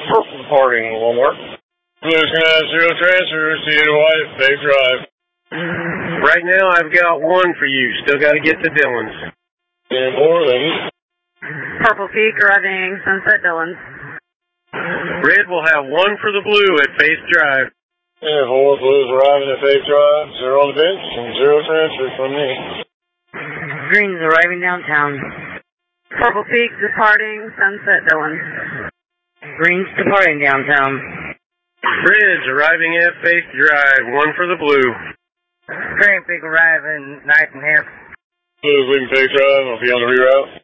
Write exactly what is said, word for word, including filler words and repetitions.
Purple departing, one more. Blue's gonna have zero transfers to you to White, Bay Drive. Right now I've got one for you. Still got to get to Dillon's. And four, thank you. Purple Peak arriving Sunset Dillon's. Red will have one for the Blue at Faith Drive. And four, Blue's arriving at Faith Drive, zero on the bench, and zero transfers from me. Green's arriving downtown. Purple Peak departing Sunset Dillon's. Green's departing downtown. Red's arriving at Faith Drive, one for the Blue. Green Peak arriving Knight and Hare. Blue's leaving Faith Drive, I'll be on the reroute.